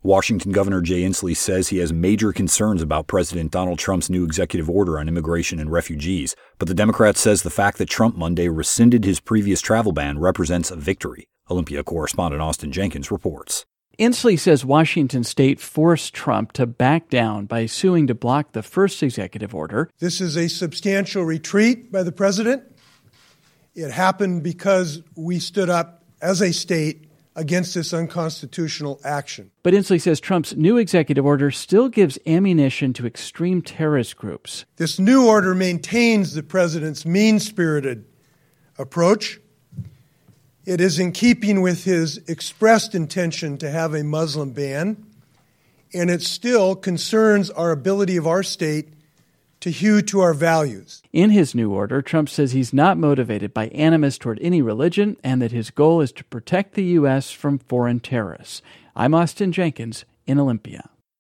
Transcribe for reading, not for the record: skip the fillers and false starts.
Washington Governor Jay Inslee says he has major concerns about President Donald Trump's new executive order on immigration and refugees, but the Democrat says the fact that Trump Monday rescinded his previous travel ban represents a victory. Olympia correspondent Austin Jenkins reports. Inslee says Washington state forced Trump to back down by suing to block the first executive order. This is a substantial retreat by the president. It happened because we stood up as a state against this unconstitutional action. But Inslee says Trump's new executive order still gives ammunition to extreme terrorist groups. This new order maintains the president's mean-spirited approach. It is in keeping with his expressed intention to have a Muslim ban, and it still concerns our ability of our state to hew to our values. In his new order, Trump says he's not motivated by animus toward any religion and that his goal is to protect the U.S. from foreign terrorists. I'm Austin Jenkins in Olympia.